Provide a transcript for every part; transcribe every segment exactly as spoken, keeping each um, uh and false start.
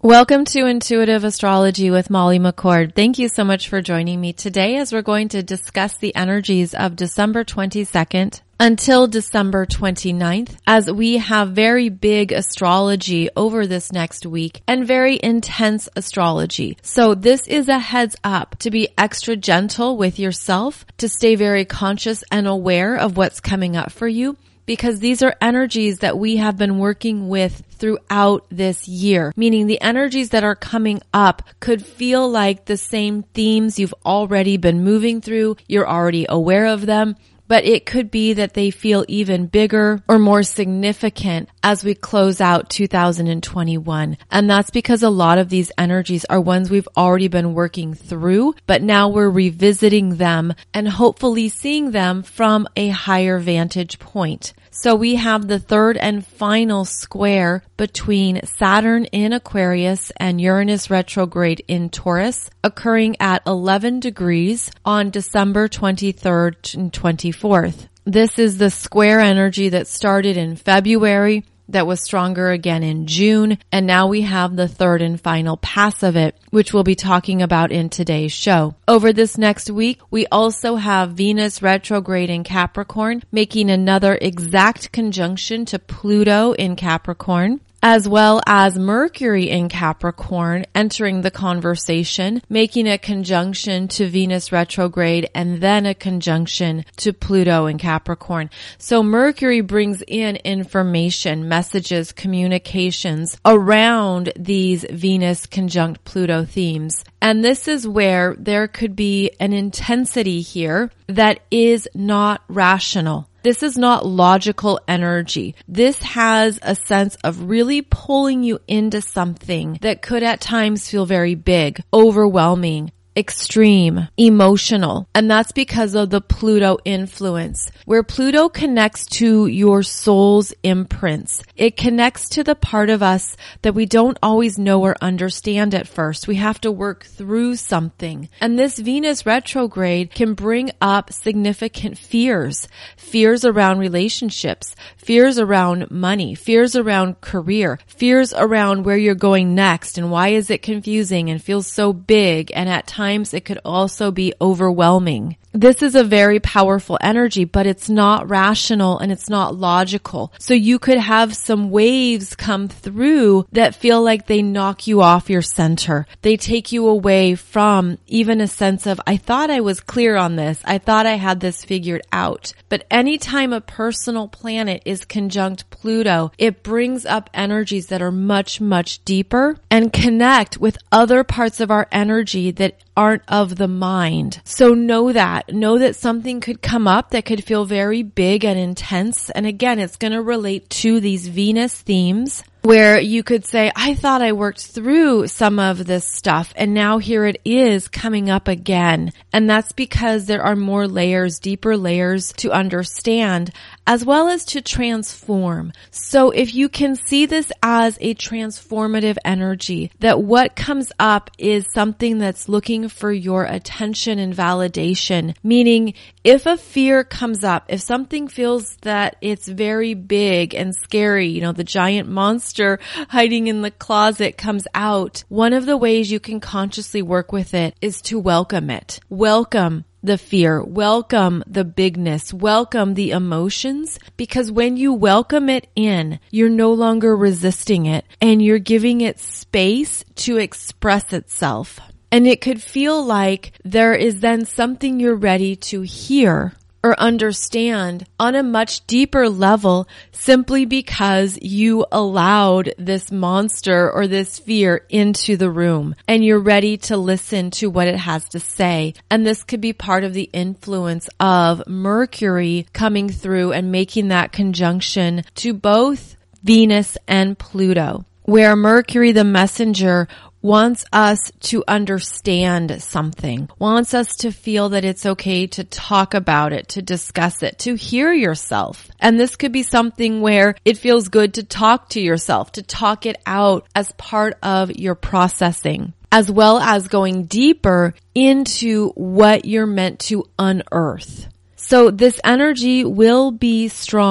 Welcome to Intuitive Astrology with Molly McCord. Thank you so much for joining me today as we're going to discuss the energies of December twenty-second until December twenty-ninth, as we have very big astrology over this next week and very intense astrology. So this is a heads up to be extra gentle with yourself, to stay very conscious and aware of what's coming up for you, because these are energies that we have been working with throughout this year, meaning the energies that are coming up could feel like the same themes you've already been moving through. You're already aware of them, but it could be that they feel even bigger or more significant as we close out two thousand twenty-one. And that's because a lot of these energies are ones we've already been working through, but now we're revisiting them and hopefully seeing them from a higher vantage point. So we have the third and final square between Saturn in Aquarius and Uranus retrograde in Taurus, occurring at eleven degrees on December twenty-third and twenty-fourth. This is the square energy that started in February, that was stronger again in June, and now we have the third and final pass of it, which we'll be talking about in today's show. Over this next week, we also have Venus retrograde in Capricorn, making another exact conjunction to Pluto in Capricorn, as well as Mercury in Capricorn entering the conversation, making a conjunction to Venus retrograde and then a conjunction to Pluto in Capricorn. So Mercury brings in information, messages, communications around these Venus conjunct Pluto themes. And this is where there could be an intensity here that is not rational. This is not logical energy. This has a sense of really pulling you into something that could at times feel very big, overwhelming, extreme, emotional. And that's because of the Pluto influence, where Pluto connects to your soul's imprints. It connects to the part of us that we don't always know or understand at first. We have to work through something. And this Venus retrograde can bring up significant fears, fears around relationships, fears around money, fears around career, fears around where you're going next and why is it confusing and feels so big, and at times Times it could also be overwhelming. This is a very powerful energy, but it's not rational and it's not logical. So you could have some waves come through that feel like they knock you off your center. They take you away from even a sense of, I thought I was clear on this. I thought I had this figured out. But anytime a personal planet is conjunct Pluto, it brings up energies that are much, much deeper and connect with other parts of our energy that aren't of the mind. So know that. Know that something could come up that could feel very big and intense. And again, it's going to relate to these Venus themes, where you could say, I thought I worked through some of this stuff and now here it is coming up again. And that's because there are more layers, deeper layers to understand, as well as to transform. So if you can see this as a transformative energy, that what comes up is something that's looking for your attention and validation, meaning if a fear comes up, if something feels that it's very big and scary, you know, the giant monster hiding in the closet comes out, one of the ways you can consciously work with it is to welcome it. Welcome the fear, welcome the bigness, welcome the emotions, because when you welcome it in, you're no longer resisting it and you're giving it space to express itself. And it could feel like there is then something you're ready to hear or understand on a much deeper level, simply because you allowed this monster or this fear into the room and you're ready to listen to what it has to say. And this could be part of the influence of Mercury coming through and making that conjunction to both Venus and Pluto, where Mercury, the messenger, wants us to understand something, wants us to feel that it's okay to talk about it, to discuss it, to hear yourself. And this could be something where it feels good to talk to yourself, to talk it out as part of your processing, as well as going deeper into what you're meant to unearth. So this energy will be strong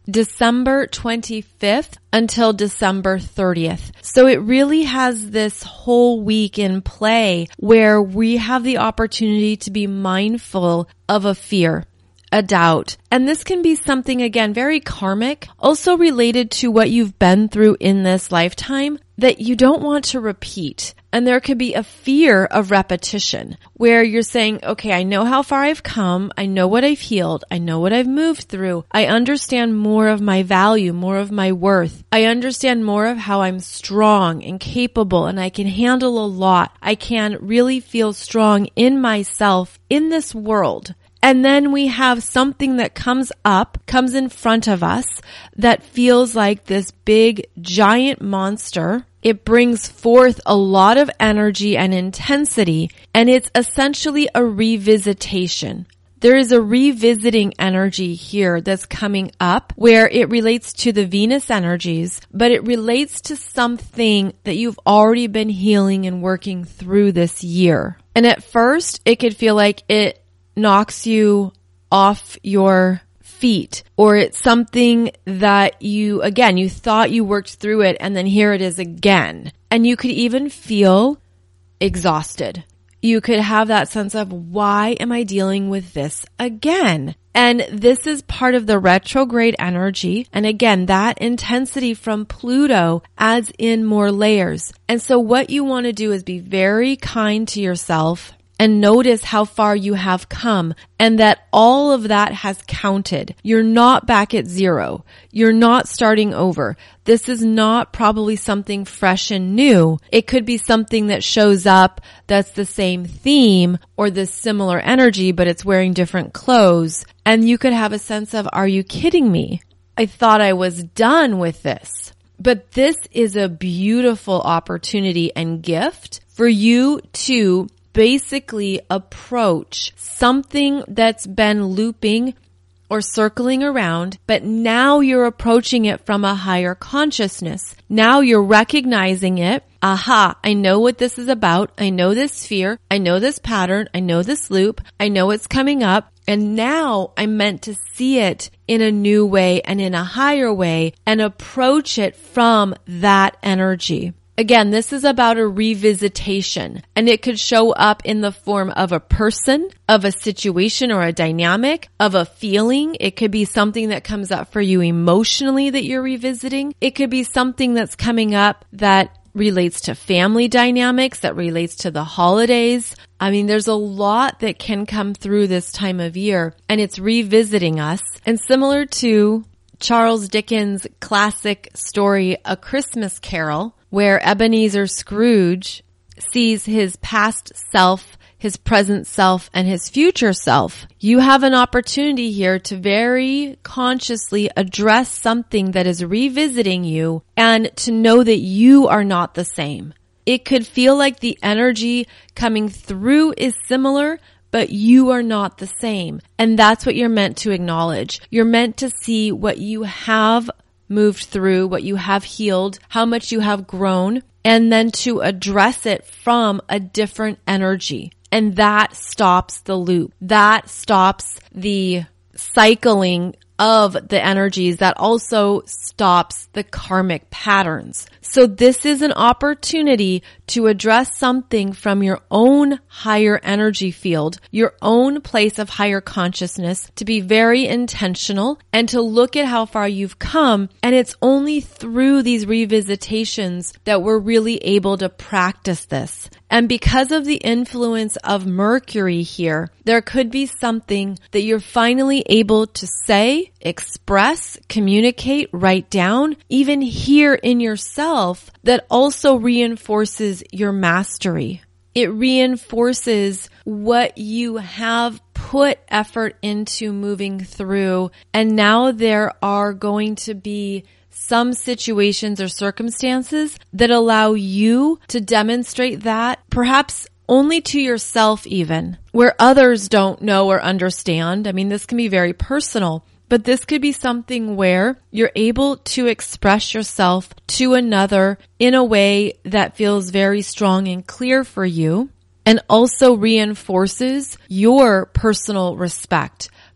December twenty-fifth until December thirtieth. So it really has this whole week in play where we have the opportunity to be mindful of a fear, a doubt. And this can be something, again, very karmic, also related to what you've been through in this lifetime that you don't want to repeat. And there could be a fear of repetition where you're saying, okay, I know how far I've come. I know what I've healed. I know what I've moved through. I understand more of my value, more of my worth. I understand more of how I'm strong and capable and I can handle a lot. I can really feel strong in myself in this world. And then we have something that comes up, comes in front of us that feels like this big giant monster. It brings forth a lot of energy and intensity, and it's essentially a revisitation. There is a revisiting energy here that's coming up where it relates to the Venus energies, but it relates to something that you've already been healing and working through this year. And at first, it could feel like it knocks you off your feet, or it's something that you, again, you thought you worked through it and then here it is again. And you could even feel exhausted. You could have that sense of, why am I dealing with this again? And this is part of the retrograde energy. And again, that intensity from Pluto adds in more layers. And so what you want to do is be very kind to yourself and notice how far you have come and that all of that has counted. You're not back at zero. You're not starting over. This is not probably something fresh and new. It could be something that shows up that's the same theme or this similar energy, but it's wearing different clothes. And you could have a sense of, are you kidding me? I thought I was done with this. But this is a beautiful opportunity and gift for you to basically approach something that's been looping or circling around, but now you're approaching it from a higher consciousness. Now you're recognizing it. Aha, I know what this is about. I know this fear. I know this pattern. I know this loop. I know it's coming up. And now I'm meant to see it in a new way and in a higher way and approach it from that energy. Again, this is about a revisitation, and it could show up in the form of a person, of a situation or a dynamic, of a feeling. It could be something that comes up for you emotionally that you're revisiting. It could be something that's coming up that relates to family dynamics, that relates to the holidays. I mean, there's a lot that can come through this time of year, and it's revisiting us. And similar to Charles Dickens' classic story, A Christmas Carol, where Ebenezer Scrooge sees his past self, his present self, and his future self. You have an opportunity here to very consciously address something that is revisiting you and to know that you are not the same. It could feel like the energy coming through is similar, but you are not the same. And that's what you're meant to acknowledge. You're meant to see what you have moved through, what you have healed, how much you have grown, and then to address it from a different energy. And that stops the loop. That stops the cycling of the energies. That also stops the karmic patterns. So this is an opportunity to address something from your own higher energy field, your own place of higher consciousness, to be very intentional and to look at how far you've come. And it's only through these revisitations that we're really able to practice this. And because of the influence of Mercury here, there could be something that you're finally able to say, express, communicate, write down, even hear in yourself that also reinforces your mastery. It reinforces what you have put effort into moving through. And now there are going to be some situations or circumstances that allow you to demonstrate that, perhaps only to yourself even, where others don't know or understand. I mean, this can be very personal, but this could be something where you're able to express yourself to another in a way that feels very strong and clear for you, and also reinforces your personal respect,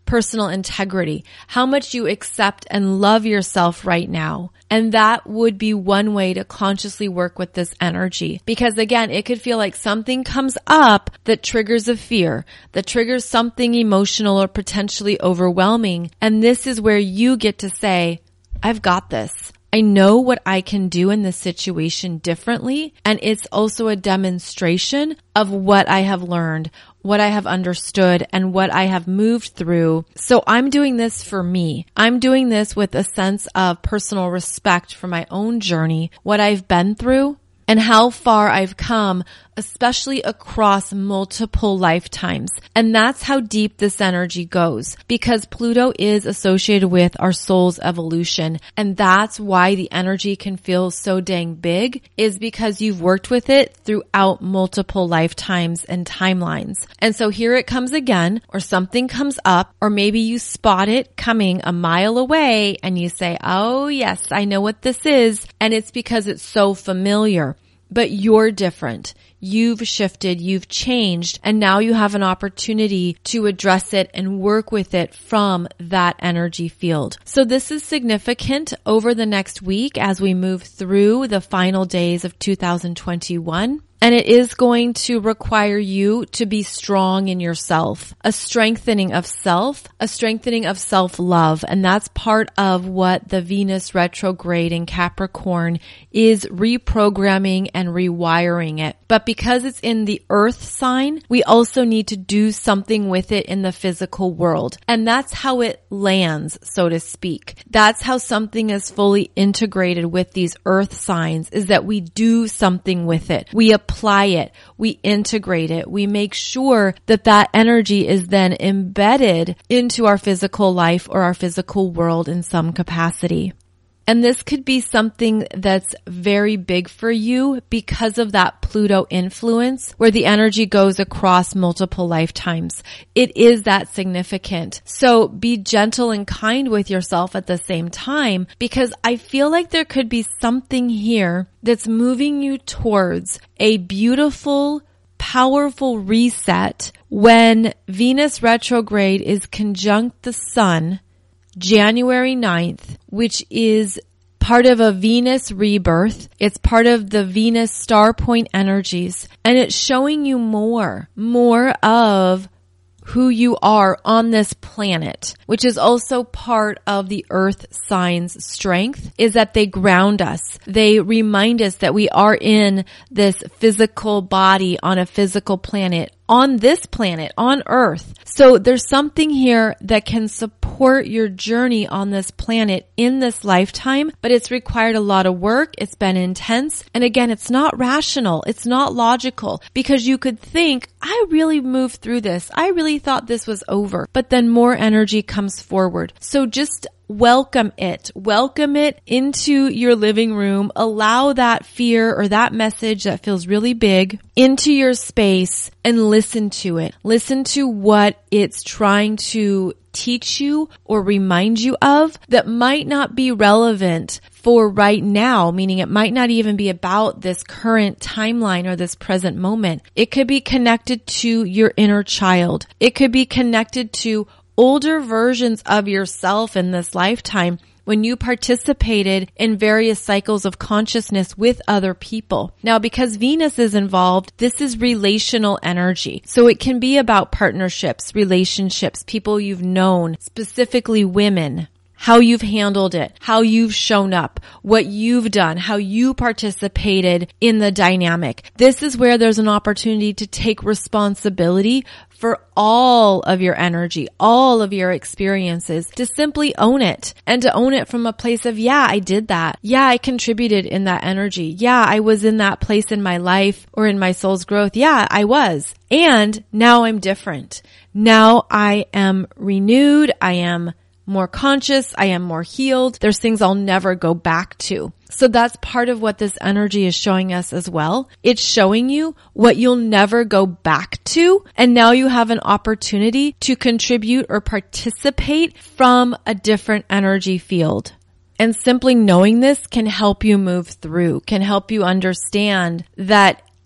personal integrity, how much you accept and love yourself right now. And that would be one way to consciously work with this energy. Because again, it could feel like something comes up that triggers a fear, that triggers something emotional or potentially overwhelming. And this is where you get to say, I've got this. I know what I can do in this situation differently. And it's also a demonstration of what I have learned, what I have understood, and what I have moved through. So I'm doing this for me. I'm doing this with a sense of personal respect for my own journey, what I've been through, and how far I've come, especially across multiple lifetimes. And that's how deep this energy goes, because Pluto is associated with our soul's evolution. And that's why the energy can feel so dang big, is because you've worked with it throughout multiple lifetimes and timelines. And so here it comes again, or something comes up, or maybe you spot it coming a mile away and you say, oh yes, I know what this is. And it's because it's so familiar. But you're different. You've shifted, you've changed, and now you have an opportunity to address it and work with it from that energy field. So this is significant over the next week as we move through the final days of two thousand twenty-one. And it is going to require you to be strong in yourself, a strengthening of self, a strengthening of self-love. And that's part of what the Venus retrograde in Capricorn is reprogramming and rewiring it. But because it's in the earth sign, we also need to do something with it in the physical world. And that's how it lands, so to speak. That's how something is fully integrated with these earth signs, is that we do something with it. We apply it, we integrate it, we make sure that that energy is then embedded into our physical life or our physical world in some capacity. And this could be something that's very big for you because of that Pluto influence where the energy goes across multiple lifetimes. It is that significant. So be gentle and kind with yourself at the same time, because I feel like there could be something here that's moving you towards a beautiful, powerful reset when Venus retrograde is conjunct the Sun January ninth, which is part of a Venus rebirth. It's part of the Venus star point energies, and it's showing you more, more of who you are on this planet, which is also part of the earth signs' strength, is that they ground us. They remind us that we are in this physical body on a physical planet, on this planet, on Earth. So there's something here that can support your journey on this planet in this lifetime, but it's required a lot of work. It's been intense. And again, it's not rational. It's not logical, because you could think, I really moved through this. I really thought this was over, but then more energy comes forward. So just welcome it. Welcome it into your living room. Allow that fear or that message that feels really big into your space and listen to it. Listen to what it's trying to teach you or remind you of that might not be relevant for right now, meaning it might not even be about this current timeline or this present moment. It could be connected to your inner child. It could be connected to older versions of yourself in this lifetime when you participated in various cycles of consciousness with other people. Now, because Venus is involved, this is relational energy. So it can be about partnerships, relationships, people you've known, specifically women, how you've handled it, how you've shown up, what you've done, how you participated in the dynamic. This is where there's an opportunity to take responsibility for all of your energy, all of your experiences, to simply own it, and to own it from a place of, yeah, I did that. Yeah, I contributed in that energy. Yeah, I was in that place in my life or in my soul's growth. Yeah, I was. And now I'm different. Now I am renewed. I am more conscious. I am more healed. There's things I'll never go back to. So that's part of what this energy is showing us as well. It's showing you what you'll never go back to. And now you have an opportunity to contribute or participate from a different energy field. And simply knowing this can help you move through, can help you understand that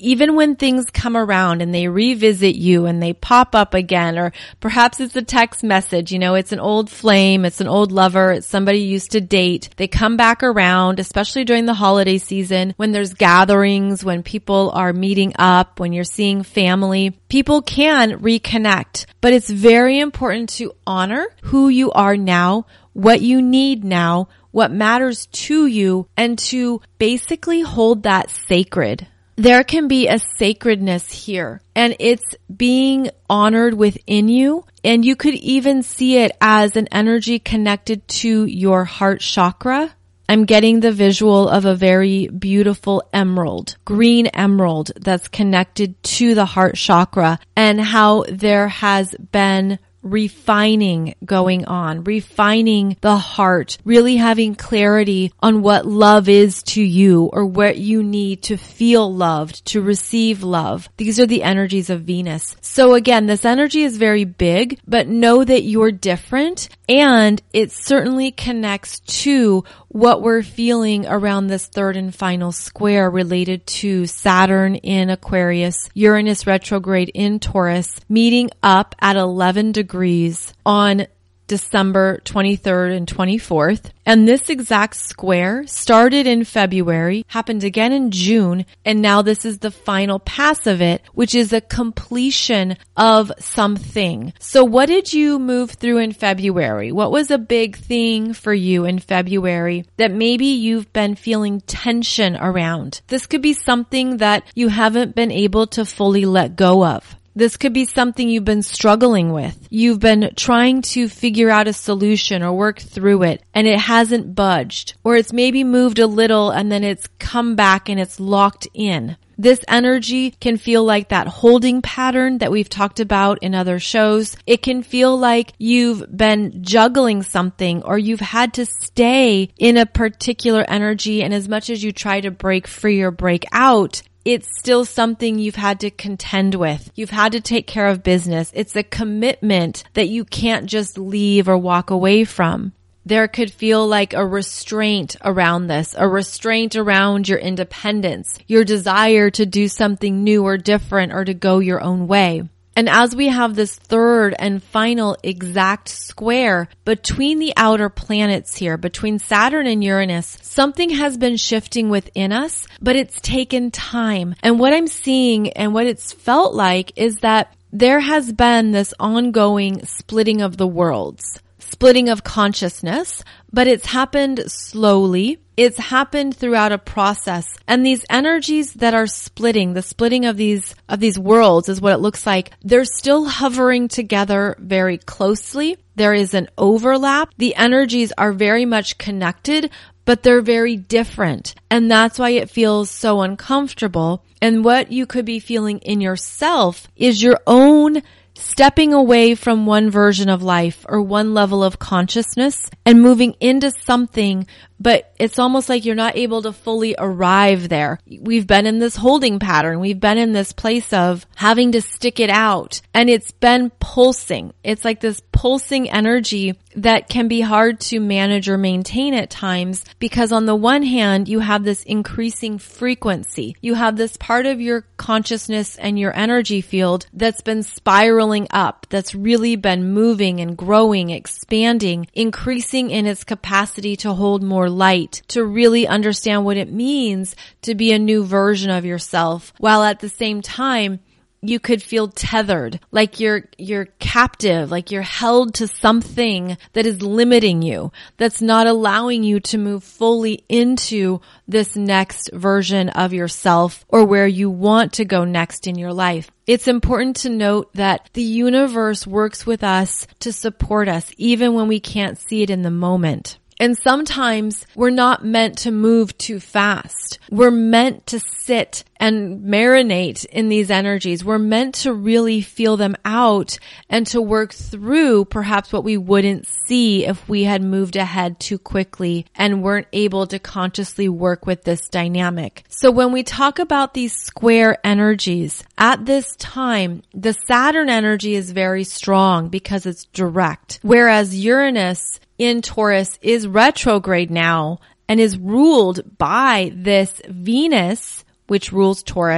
even when things come around and they revisit you and they pop up again, or perhaps it's a text message, you know, it's an old flame, it's an old lover, it's somebody you used to date. They come back around, especially during the holiday season, when there's gatherings, when people are meeting up, when you're seeing family. People can reconnect, but it's very important to honor who you are now, what you need now, what matters to you, and to basically hold that sacred. There can be a sacredness here, and it's being honored within you, and you could even see it as an energy connected to your heart chakra. I'm getting the visual of a very beautiful emerald, green emerald that's connected to the heart chakra, and how there has been refining going on, refining the heart, really having clarity on what love is to you or what you need to feel loved, to receive love. These are the energies of Venus. So again, this energy is very big, but know that you're different, and it certainly connects to what we're feeling around this third and final square related to Saturn in Aquarius, Uranus retrograde in Taurus, meeting up at eleven degrees on December twenty-third and twenty-fourth. And this exact square started in February, happened again in June, and now this is the final pass of it, which is a completion of something. So what did you move through in February? What was a big thing for you in February that maybe you've been feeling tension around? This could be something that you haven't been able to fully let go of. This could be something you've been struggling with. You've been trying to figure out a solution or work through it, and it hasn't budged. Or it's maybe moved a little and then it's come back and it's locked in. This energy can feel like that holding pattern that we've talked about in other shows. It can feel like you've been juggling something, or you've had to stay in a particular energy, and as much as you try to break free or break out, it's still something you've had to contend with. You've had to take care of business. It's a commitment that you can't just leave or walk away from. There could feel like a restraint around this, a restraint around your independence, your desire to do something new or different or to go your own way. And as we have this third and final exact square between the outer planets here, between Saturn and Uranus, something has been shifting within us, but it's taken time. And what I'm seeing and what it's felt like is that there has been this ongoing splitting of the worlds, splitting of consciousness, but it's happened slowly. It's happened throughout a process. And these energies that are splitting, the splitting of these, of these worlds is what it looks like. They're still hovering together very closely. There is an overlap. The energies are very much connected, but they're very different. And that's why it feels so uncomfortable. And what you could be feeling in yourself is your own stepping away from one version of life or one level of consciousness and moving into something, but it's almost like you're not able to fully arrive there. We've been in this holding pattern. We've been in this place of having to stick it out, and it's been pulsing. It's like this pulsing energy that can be hard to manage or maintain at times, because on the one hand, you have this increasing frequency. You have this part of your consciousness and your energy field that's been spiraling up, that's really been moving and growing, expanding, increasing in its capacity to hold more light, to really understand what it means to be a new version of yourself, while at the same time, you could feel tethered, like you're, you're captive, like you're held to something that is limiting you, that's not allowing you to move fully into this next version of yourself or where you want to go next in your life. It's important to note that the universe works with us to support us, even when we can't see it in the moment. And sometimes we're not meant to move too fast. We're meant to sit and marinate in these energies. We're meant to really feel them out and to work through perhaps what we wouldn't see if we had moved ahead too quickly and weren't able to consciously work with this dynamic. So when we talk about these square energies, at this time, the Saturn energy is very strong because it's direct, whereas Uranus in Taurus is retrograde now and is ruled by this Venus, which rules Taurus,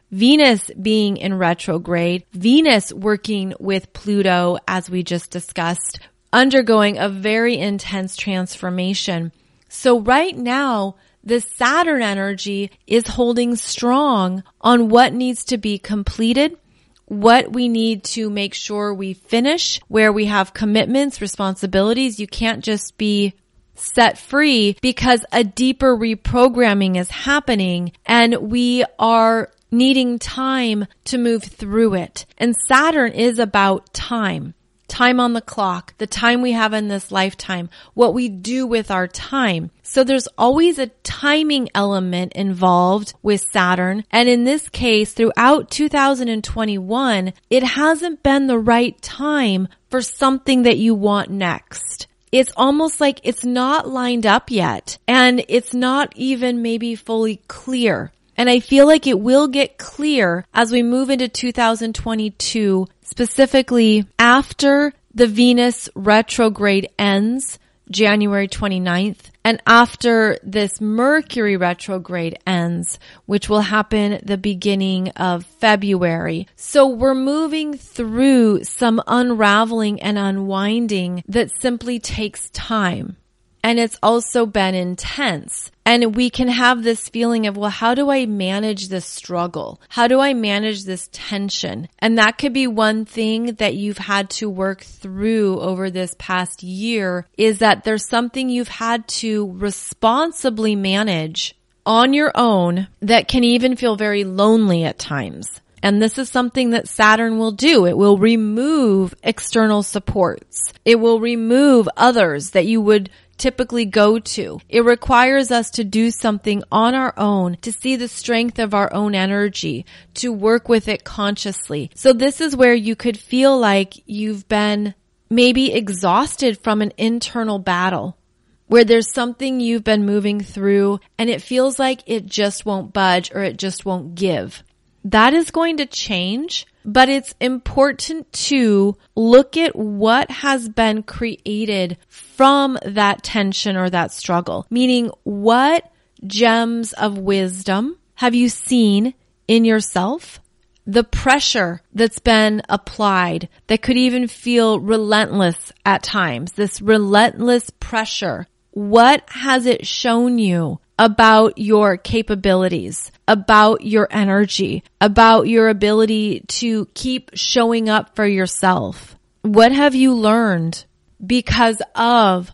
Venus being in retrograde, Venus working with Pluto, as we just discussed, undergoing a very intense transformation. So right now, the Saturn energy is holding strong on what needs to be completed, what we need to make sure we finish, where we have commitments, responsibilities. You can't just be set free because a deeper reprogramming is happening and we are needing time to move through it. And Saturn is about time. Time on the clock, the time we have in this lifetime, what we do with our time. So there's always a timing element involved with Saturn. And in this case, throughout two thousand twenty-one, it hasn't been the right time for something that you want next. It's almost like it's not lined up yet, and it's not even maybe fully clear. And I feel like it will get clear as we move into two thousand twenty-two, specifically after the Venus retrograde ends January twenty-ninth, and after this Mercury retrograde ends, which will happen the beginning of February. So we're moving through some unraveling and unwinding that simply takes time. And it's also been intense. And we can have this feeling of, well, how do I manage this struggle? How do I manage this tension? And that could be one thing that you've had to work through over this past year, is that there's something you've had to responsibly manage on your own that can even feel very lonely at times. And this is something that Saturn will do. It will remove external supports. It will remove others that you would typically go to. It requires us to do something on our own, to see the strength of our own energy, to work with it consciously. So this is where you could feel like you've been maybe exhausted from an internal battle, where there's something you've been moving through and it feels like it just won't budge or it just won't give. That is going to change, but it's important to look at what has been created from that tension or that struggle. Meaning, what gems of wisdom have you seen in yourself? The pressure that's been applied that could even feel relentless at times, this relentless pressure. What has it shown you about your capabilities, about your energy, about your ability to keep showing up for yourself? What have you learned because of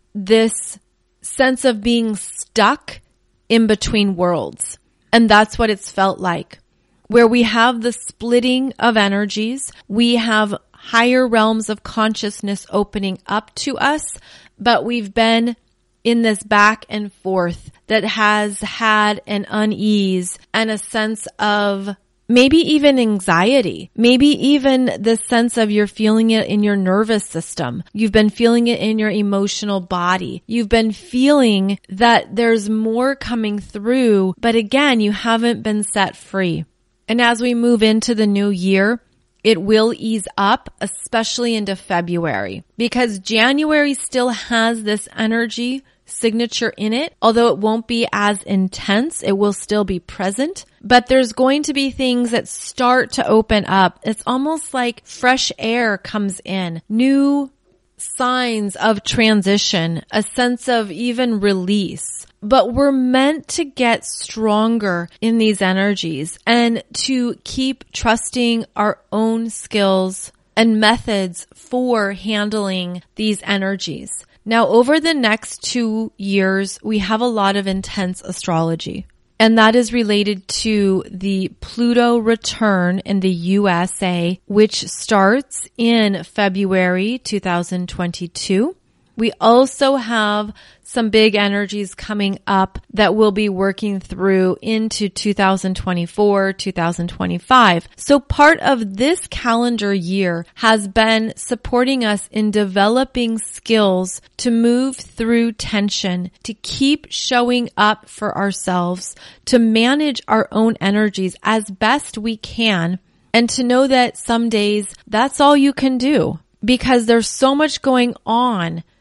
this sense of being stuck in between worlds? And that's what it's felt like, where we have the splitting of energies, we have higher realms of consciousness opening up to us, but we've been in this back and forth that has had an unease and a sense of maybe even anxiety, maybe even the sense of you're feeling it in your nervous system. You've been feeling it in your emotional body. You've been feeling that there's more coming through, but again, you haven't been set free. And as we move into the new year, it will ease up, especially into February, because January still has this energy signature in it. Although it won't be as intense, it will still be present, but there's going to be things that start to open up. It's almost like fresh air comes in, new signs of transition, a sense of even release. But we're meant to get stronger in these energies and to keep trusting our own skills and methods for handling these energies. Now, over the next two years, we have a lot of intense astrology, and that is related to the Pluto return in the U S A, which starts in February two thousand twenty-two. We also have some big energies coming up that we'll be working through into two thousand twenty-four, two thousand twenty-five. So part of this calendar year has been supporting us in developing skills to move through tension, to keep showing up for ourselves, to manage our own energies as best we can, and to know that some days that's all you can do, because there's so much going on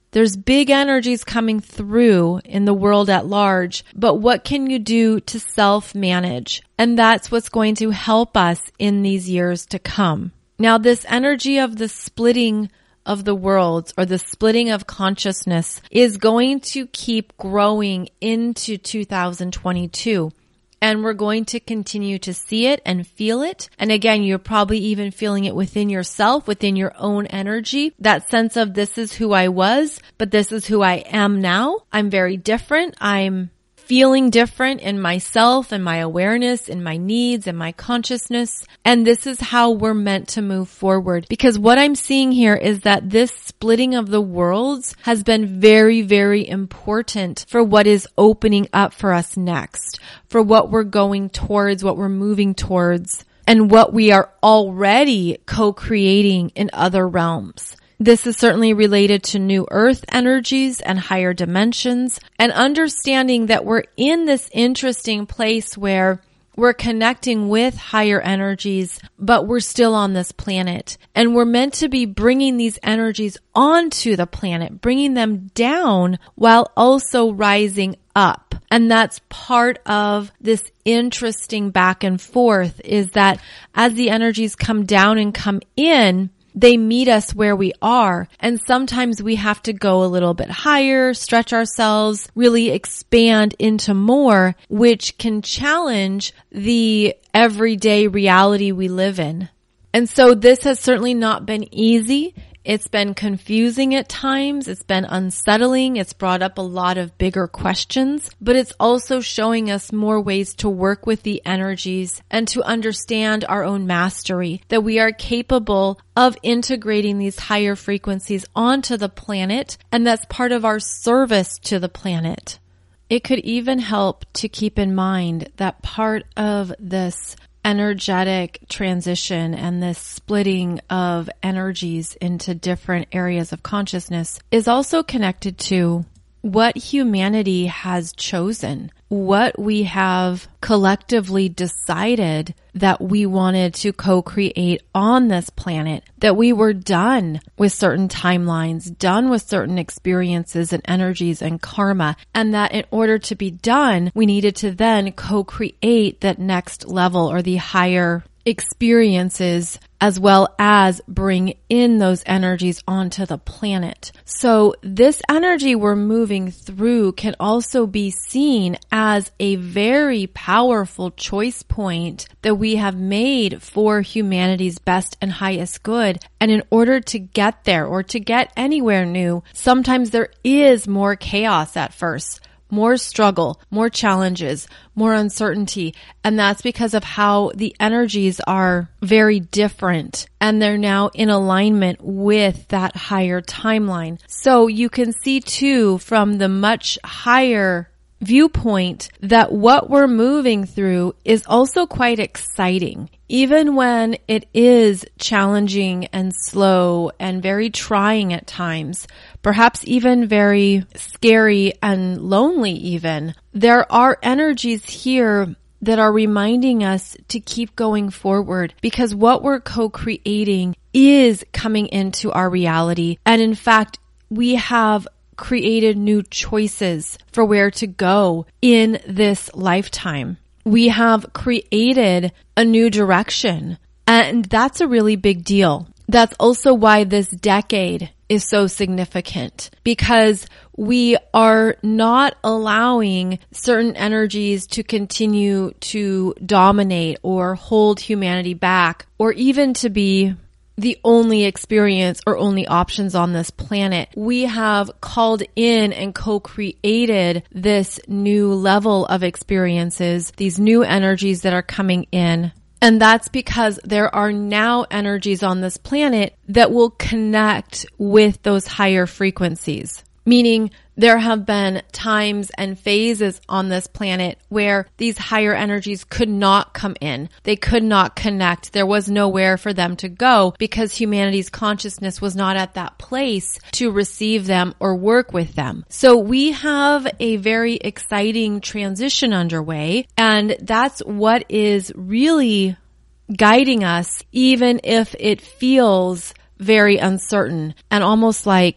There's big energies coming through in the world at large, but what can you do to self-manage? And that's what's going to help us in these years to come. Now, this energy of the splitting of the worlds or the splitting of consciousness is going to keep growing into two thousand twenty-two. And we're going to continue to see it and feel it. And again, you're probably even feeling it within yourself, within your own energy. That sense of this is who I was, but this is who I am now. I'm very different. I'm feeling different in myself and my awareness and my needs and my consciousness. And this is how we're meant to move forward. Because what I'm seeing here is that this splitting of the worlds has been very, very important for what is opening up for us next, for what we're going towards, what we're moving towards, and what we are already co-creating in other realms. This is certainly related to new earth energies and higher dimensions, and understanding that we're in this interesting place where we're connecting with higher energies, but we're still on this planet. And we're meant to be bringing these energies onto the planet, bringing them down while also rising up. And that's part of this interesting back and forth, is that as the energies come down and come in, they meet us where we are. And sometimes we have to go a little bit higher, stretch ourselves, really expand into more, which can challenge the everyday reality we live in. And so this has certainly not been easy. It's been confusing at times. It's been unsettling. It's brought up a lot of bigger questions, but it's also showing us more ways to work with the energies and to understand our own mastery, that we are capable of integrating these higher frequencies onto the planet, and that's part of our service to the planet. It could even help to keep in mind that part of this energetic transition and this splitting of energies into different areas of consciousness is also connected to what humanity has chosen, what we have collectively decided that we wanted to co-create on this planet, that we were done with certain timelines, done with certain experiences and energies and karma, and that in order to be done, we needed to then co-create that next level or the higher experiences, as well as bring in those energies onto the planet. So this energy we're moving through can also be seen as a very powerful choice point that we have made for humanity's best and highest good. And in order to get there or to get anywhere new, sometimes there is more chaos at first. More struggle, more challenges, more uncertainty. And that's because of how the energies are very different and they're now in alignment with that higher timeline. So you can see too from the much higher viewpoint that what we're moving through is also quite exciting. Even when it is challenging and slow and very trying at times, perhaps even very scary and lonely even, there are energies here that are reminding us to keep going forward, because what we're co-creating is coming into our reality. And in fact, we have created new choices for where to go in this lifetime. We have created a new direction, and that's a really big deal. That's also why this decade is so significant, because we are not allowing certain energies to continue to dominate or hold humanity back, or even to be the only experience or only options on this planet. We have called in and co-created this new level of experiences, these new energies that are coming in. And that's because there are now energies on this planet that will connect with those higher frequencies. Meaning there have been times and phases on this planet where these higher energies could not come in. They could not connect. There was nowhere for them to go because humanity's consciousness was not at that place to receive them or work with them. So we have a very exciting transition underway, and that's what is really guiding us, even if it feels very uncertain and almost like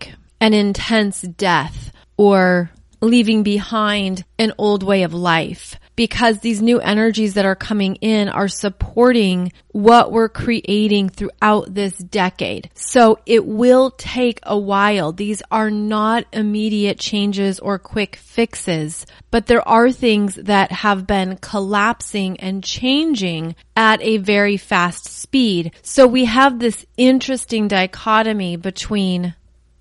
an intense death or leaving behind an old way of life, because these new energies that are coming in are supporting what we're creating throughout this decade. So it will take a while. These are not immediate changes or quick fixes, but there are things that have been collapsing and changing at a very fast speed. So we have this interesting dichotomy between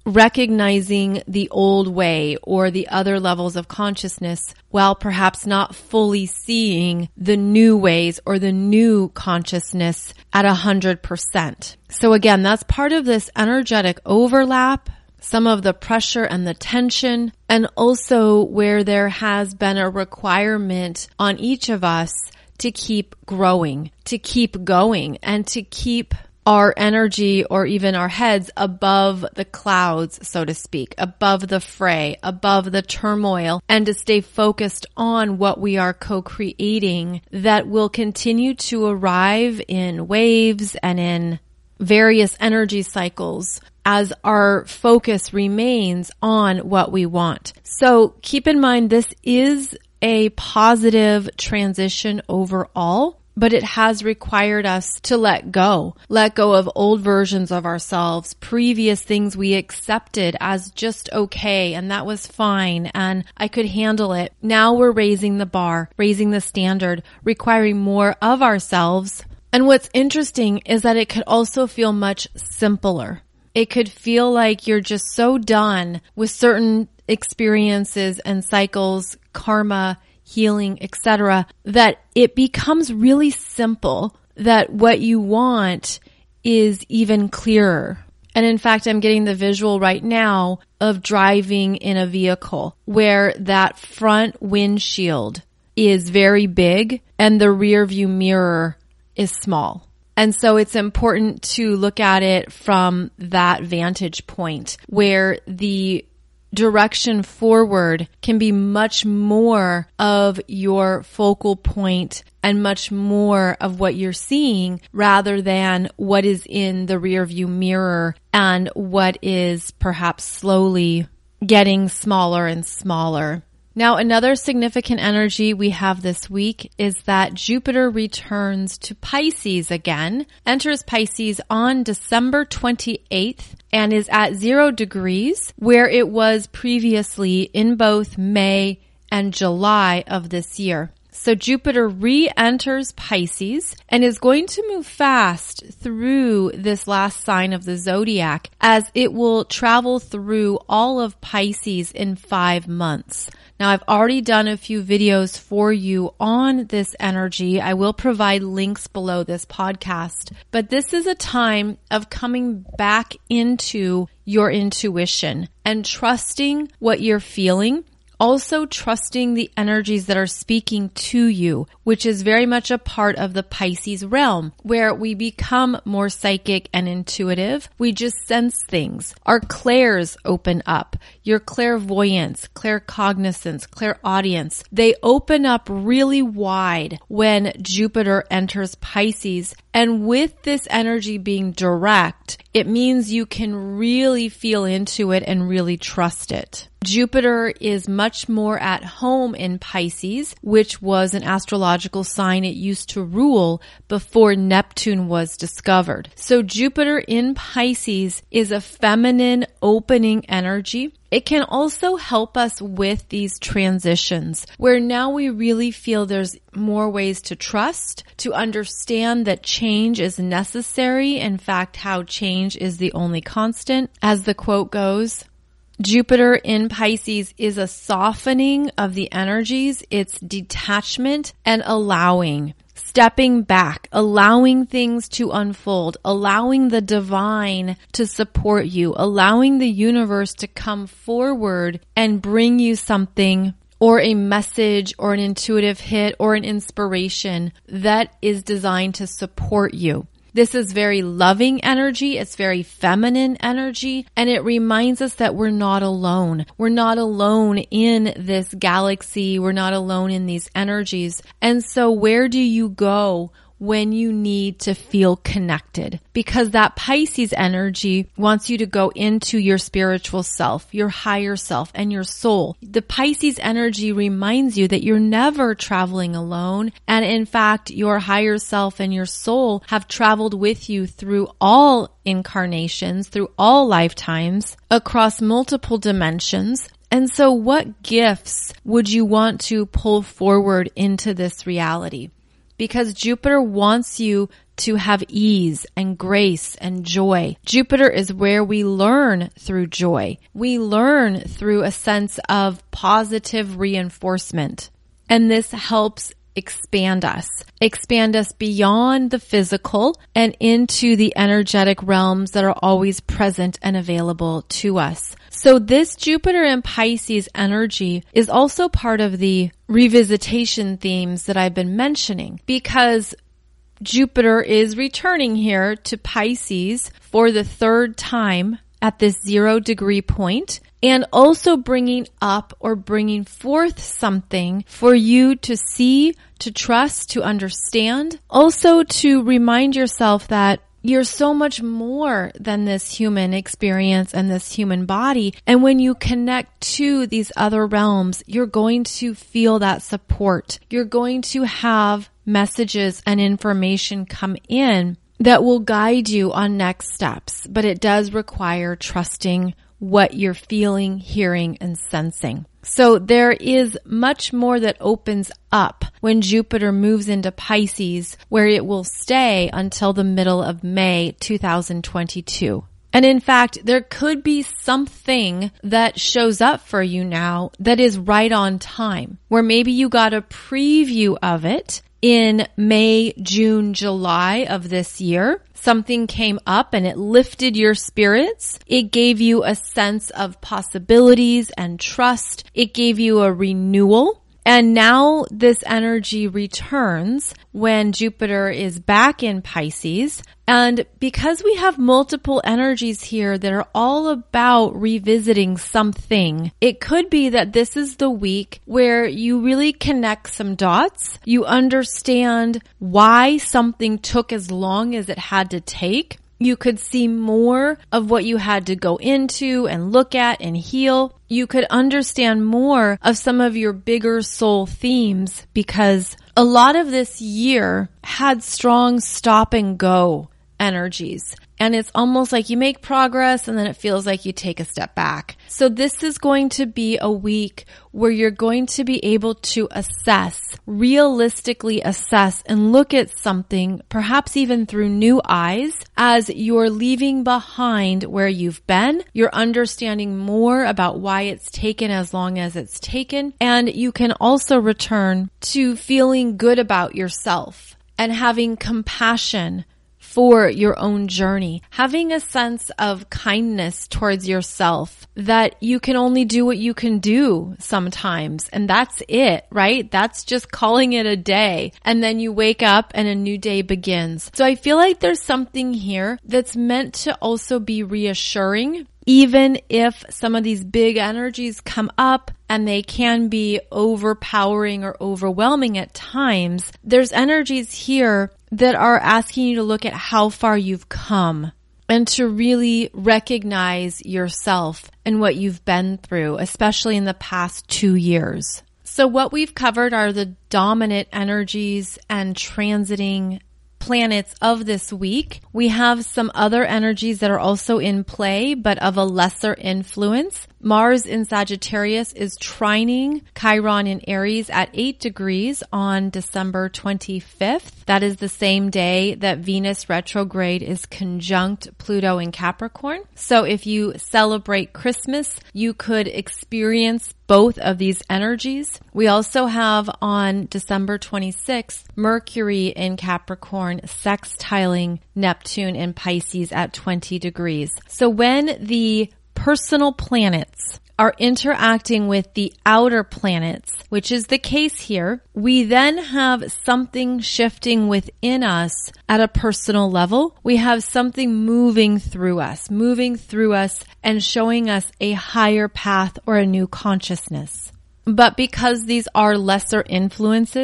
recognizing the old way or the other levels of consciousness while perhaps not fully seeing the new ways or the new consciousness at a hundred percent. So again, that's part of this energetic overlap, some of the pressure and the tension, and also where there has been a requirement on each of us to keep growing, to keep going, and to keep our energy or even our heads above the clouds, so to speak, above the fray, above the turmoil, and to stay focused on what we are co-creating that will continue to arrive in waves and in various energy cycles as our focus remains on what we want. So keep in mind, this is a positive transition overall, but it has required us to let go, let go of old versions of ourselves, previous things we accepted as just okay, and that was fine, and I could handle it. Now we're raising the bar, raising the standard, requiring more of ourselves. And what's interesting is that it could also feel much simpler. It could feel like you're just so done with certain experiences and cycles, karma, healing, et cetera, that it becomes really simple, that what you want is even clearer. And in fact, I'm getting the visual right now of driving in a vehicle where that front windshield is very big and the rear view mirror is small. And so it's important to look at it from that vantage point where the direction forward can be much more of your focal point and much more of what you're seeing rather than what is in the rear view mirror and what is perhaps slowly getting smaller and smaller. Now, another significant energy we have this week is that Jupiter returns to Pisces again, enters Pisces on December twenty-eighth, and is at zero degrees, where it was previously in both May and July of this year. So Jupiter re-enters Pisces and is going to move fast through this last sign of the zodiac, as it will travel through all of Pisces in five months. Now, I've already done a few videos for you on this energy. I will provide links below this podcast, but this is a time of coming back into your intuition and trusting what you're feeling. Also trusting the energies that are speaking to you, which is very much a part of the Pisces realm, where we become more psychic and intuitive. We just sense things. Our clairs open up. Your clairvoyance, claircognizance, clairaudience, they open up really wide when Jupiter enters Pisces. And with this energy being direct, it means you can really feel into it and really trust it. Jupiter is much more at home in Pisces, which was an astrological sign it used to rule before Neptune was discovered. So Jupiter in Pisces is a feminine opening energy. It can also help us with these transitions where now we really feel there's more ways to trust, to understand that change is necessary. In fact, how change is the only constant, as the quote goes. Jupiter in Pisces is a softening of the energies. It's detachment and allowing, stepping back, allowing things to unfold, allowing the divine to support you, allowing the universe to come forward and bring you something or a message or an intuitive hit or an inspiration that is designed to support you. This is very loving energy. It's very feminine energy. And it reminds us that we're not alone. We're not alone in this galaxy. We're not alone in these energies. And so where do you go when you need to feel connected, because that Pisces energy wants you to go into your spiritual self, your higher self, and your soul. The Pisces energy reminds you that you're never traveling alone. And in fact, your higher self and your soul have traveled with you through all incarnations, through all lifetimes, across multiple dimensions. And so what gifts would you want to pull forward into this reality? Because Jupiter wants you to have ease and grace and joy. Jupiter is where we learn through joy. We learn through a sense of positive reinforcement. And this helps expand us, expand us beyond the physical and into the energetic realms that are always present and available to us. So this Jupiter and Pisces energy is also part of the revisitation themes that I've been mentioning, because Jupiter is returning here to Pisces for the third time at this zero degree point, and also bringing up or bringing forth something for you to see, to trust, to understand. Also to remind yourself that you're so much more than this human experience and this human body. And when you connect to these other realms, you're going to feel that support. You're going to have messages and information come in that will guide you on next steps. But it does require trusting what you're feeling, hearing, and sensing. So there is much more that opens up when Jupiter moves into Pisces, where it will stay until the middle of May two thousand twenty-two. And in fact, there could be something that shows up for you now that is right on time, where maybe you got a preview of it in May, June, July of this year. Something came up and it lifted your spirits. It gave you a sense of possibilities and trust. It gave you a renewal. And now this energy returns when Jupiter is back in Pisces. And because we have multiple energies here that are all about revisiting something, it could be that this is the week where you really connect some dots. You understand why something took as long as it had to take. You could see more of what you had to go into and look at and heal. You could understand more of some of your bigger soul themes, because a lot of this year had strong stop and go energies. And it's almost like you make progress and then it feels like you take a step back. So this is going to be a week where you're going to be able to assess, realistically assess and look at something, perhaps even through new eyes, as you're leaving behind where you've been. You're understanding more about why it's taken as long as it's taken. And you can also return to feeling good about yourself and having compassion for your own journey, having a sense of kindness towards yourself, that you can only do what you can do sometimes. And that's it, right? That's just calling it a day. And then you wake up and a new day begins. So I feel like there's something here that's meant to also be reassuring. Even if some of these big energies come up and they can be overpowering or overwhelming at times, there's energies here that are asking you to look at how far you've come and to really recognize yourself and what you've been through, especially in the past two years. So what we've covered are the dominant energies and transiting planets of this week. We have some other energies that are also in play, but of a lesser influence. Mars in Sagittarius is trining Chiron in Aries at eight degrees on December twenty-fifth. That is the same day that Venus retrograde is conjunct Pluto in Capricorn. So if you celebrate Christmas, you could experience both of these energies. We also have on December twenty-sixth, Mercury in Capricorn sextiling Neptune in Pisces at twenty degrees. So when the personal planets are interacting with the outer planets, which is the case here, we then have something shifting within us at a personal level. We have something moving through us, moving through us and showing us a higher path or a new consciousness. But because these are lesser influences,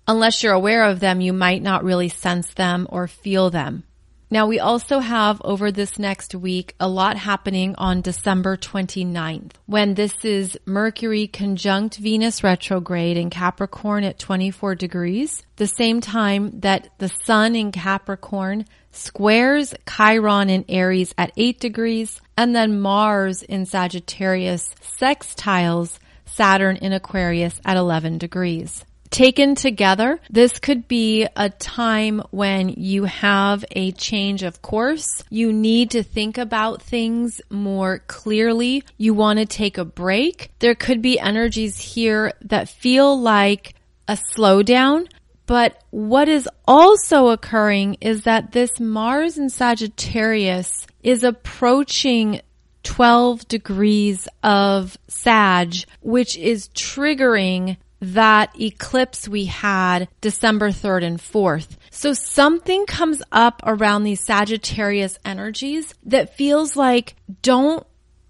unless you're aware of them, you might not really sense them or feel them. Now, we also have over this next week a lot happening on December twenty-ninth, when this is Mercury conjunct Venus retrograde in Capricorn at twenty-four degrees, the same time that the Sun in Capricorn squares Chiron in Aries at eight degrees, and then Mars in Sagittarius sextiles Saturn in Aquarius at eleven degrees. Taken together, this could be a time when you have a change of course. You need to think about things more clearly. You want to take a break. There could be energies here that feel like a slowdown. But what is also occurring is that this Mars in Sagittarius is approaching twelve degrees of Sag, which is triggering that eclipse we had December third and fourth. So something comes up around these Sagittarius energies that feels like, don't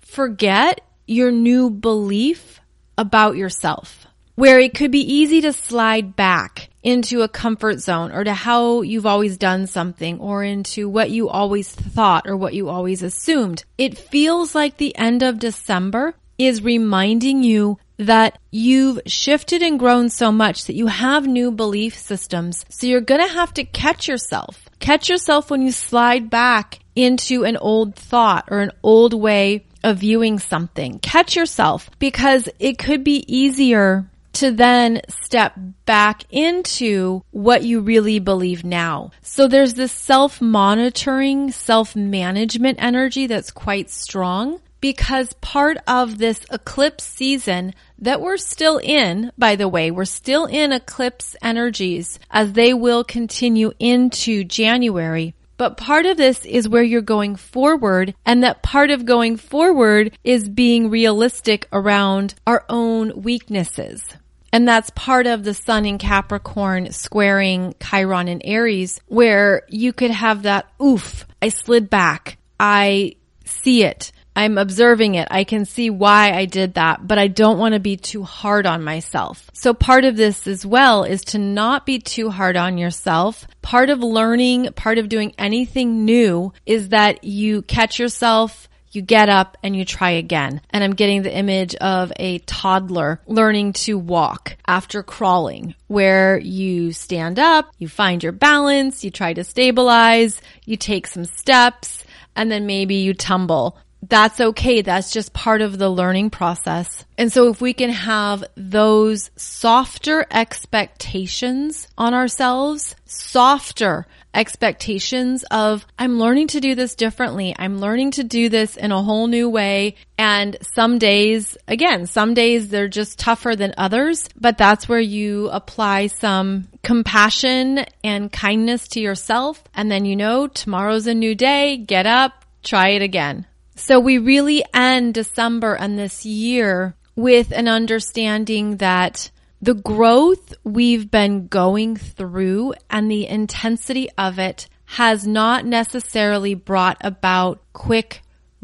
forget your new belief about yourself, where it could be easy to slide back into a comfort zone or to how you've always done something or into what you always thought or what you always assumed. It feels like the end of December is reminding you that you've shifted and grown so much that you have new belief systems. So you're going to have to catch yourself. Catch yourself when you slide back into an old thought or an old way of viewing something. Catch yourself, because it could be easier to then step back into what you really believe now. So there's this self-monitoring, self-management energy that's quite strong. Because part of this eclipse season that we're still in, by the way, we're still in eclipse energies as they will continue into January. But part of this is where you're going forward, and that part of going forward is being realistic around our own weaknesses. And that's part of the Sun in Capricorn squaring Chiron in Aries, where you could have that, oof, I slid back. I see it. I'm observing it. I can see why I did that, but I don't want to be too hard on myself. So part of this as well is to not be too hard on yourself. Part of learning, part of doing anything new is that you catch yourself, you get up, and you try again. And I'm getting the image of a toddler learning to walk after crawling, where you stand up, you find your balance, you try to stabilize, you take some steps, and then maybe you tumble. That's okay. That's just part of the learning process. And so if we can have those softer expectations on ourselves, softer expectations of, I'm learning to do this differently. I'm learning to do this in a whole new way. And some days, again, some days they're just tougher than others, but that's where you apply some compassion and kindness to yourself. And then, you know, tomorrow's a new day. Get up, try it again. So we really end December and this year with an understanding that the growth we've been going through and the intensity of it has not necessarily brought about quick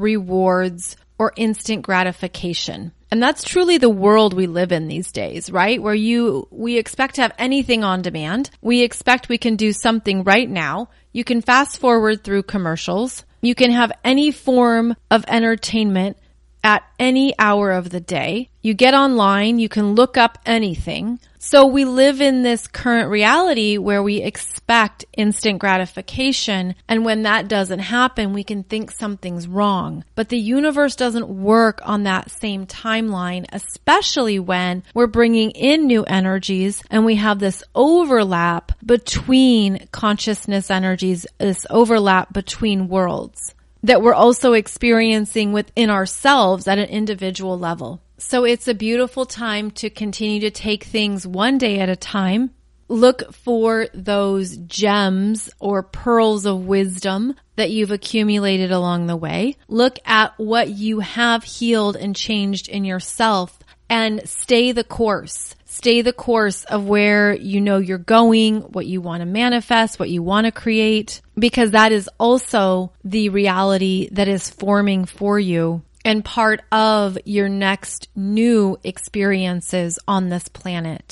rewards or instant gratification. And that's truly the world we live in these days, right? Where you, we expect to have anything on demand. We expect we can do something right now. You can fast forward through commercials. You can have any form of entertainment at any hour of the day. You get online, you can look up anything. So we live in this current reality where we expect instant gratification. And when that doesn't happen, we can think something's wrong. But the universe doesn't work on that same timeline, especially when we're bringing in new energies and we have this overlap between consciousness energies, this overlap between worlds that we're also experiencing within ourselves at an individual level. So it's a beautiful time to continue to take things one day at a time. Look for those gems or pearls of wisdom that you've accumulated along the way. Look at what you have healed and changed in yourself and stay the course. Stay the course of where you know you're going, what you want to manifest, what you want to create, because that is also the reality that is forming for you and part of your next new experiences on this planet.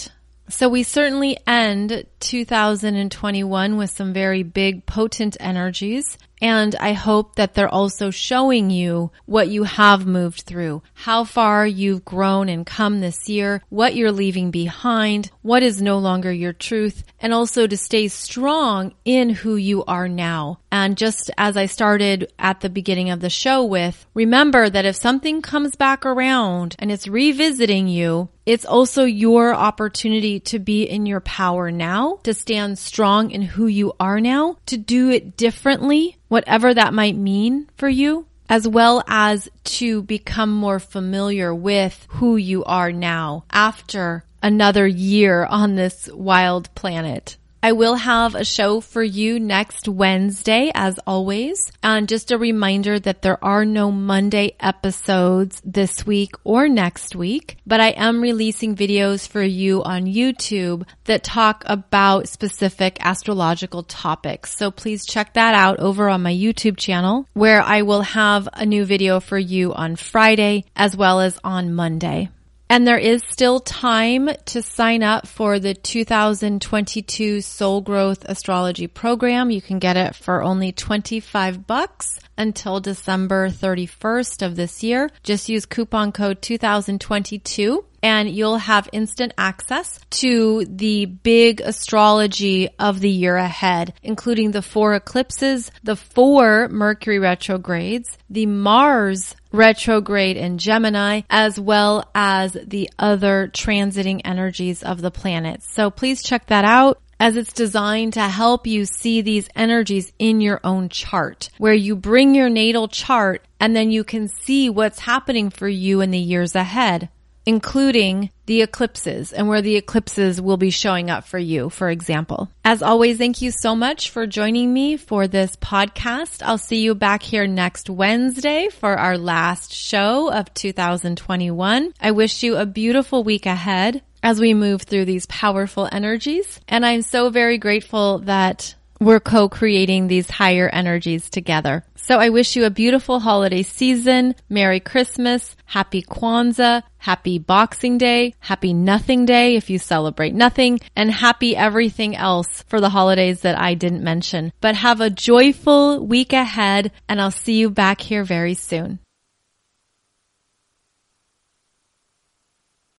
So we certainly end two thousand twenty-one with some very big, potent energies. And I hope that they're also showing you what you have moved through, how far you've grown and come this year, what you're leaving behind, what is no longer your truth, and also to stay strong in who you are now. And just as I started at the beginning of the show with, remember that if something comes back around and it's revisiting you, it's also your opportunity to be in your power now, to stand strong in who you are now, to do it differently, whatever that might mean for you, as well as to become more familiar with who you are now after another year on this wild planet. I will have a show for you next Wednesday, as always. And just a reminder that there are no Monday episodes this week or next week, but I am releasing videos for you on YouTube that talk about specific astrological topics. So please check that out over on my YouTube channel, where I will have a new video for you on Friday as well as on Monday. And there is still time to sign up for the two thousand twenty-two Soul Growth Astrology Program. You can get it for only twenty-five bucks until December thirty-first of this year. Just use coupon code two thousand twenty-two and you'll have instant access to the big astrology of the year ahead, including the four eclipses, the four Mercury retrogrades, the Mars retrograde in Gemini, as well as the other transiting energies of the planets. So please check that out, as it's designed to help you see these energies in your own chart, where you bring your natal chart and then you can see what's happening for you in the years ahead, including the eclipses and where the eclipses will be showing up for you, for example. As always, thank you so much for joining me for this podcast. I'll see you back here next Wednesday for our last show of two thousand twenty-one. I wish you a beautiful week ahead as we move through these powerful energies. And I'm so very grateful that we're co-creating these higher energies together. So I wish you a beautiful holiday season. Merry Christmas. Happy Kwanzaa. Happy Boxing Day. Happy Nothing Day if you celebrate nothing. And happy everything else for the holidays that I didn't mention. But have a joyful week ahead, and I'll see you back here very soon.